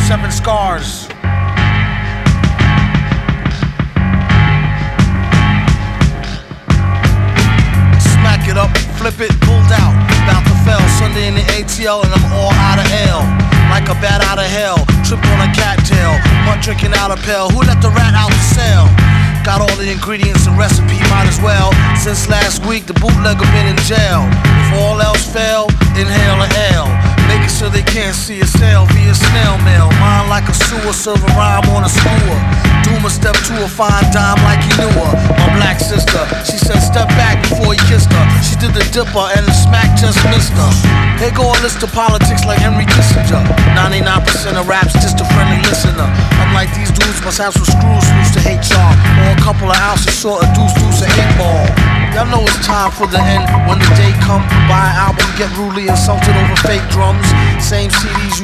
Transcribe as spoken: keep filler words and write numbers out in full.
seven scars. Smack it up, flip it, pulled out. About to fail, Sunday in the A T L and I'm all out of L. Like a bat out of hell, tripped on a cattail. One drinking out a pill, who let the rat out the cell? Got all the ingredients and recipe, might as well. Since last week, the bootlegger been in jail. If all else fail, inhale an L. Make it so they can't see a sale via snail mail. Mine like a sewer, serve a rhyme on a skewer. Doom a step to a fine dime like he knew her. My black sister, she said step back before he kissed her. She did the dipper and the smack just missed her. Here go a list of politics like Henry Kissinger. ninety-nine percent of rap's just a friendly listener. I'm like these dudes must have some screws loose to H R. Or a couple of ounces short of deuce deuce and eight ball. Y'all know it's time for the end when the day come. Buy an album, get rudely insulted over fake drums. Same C Ds you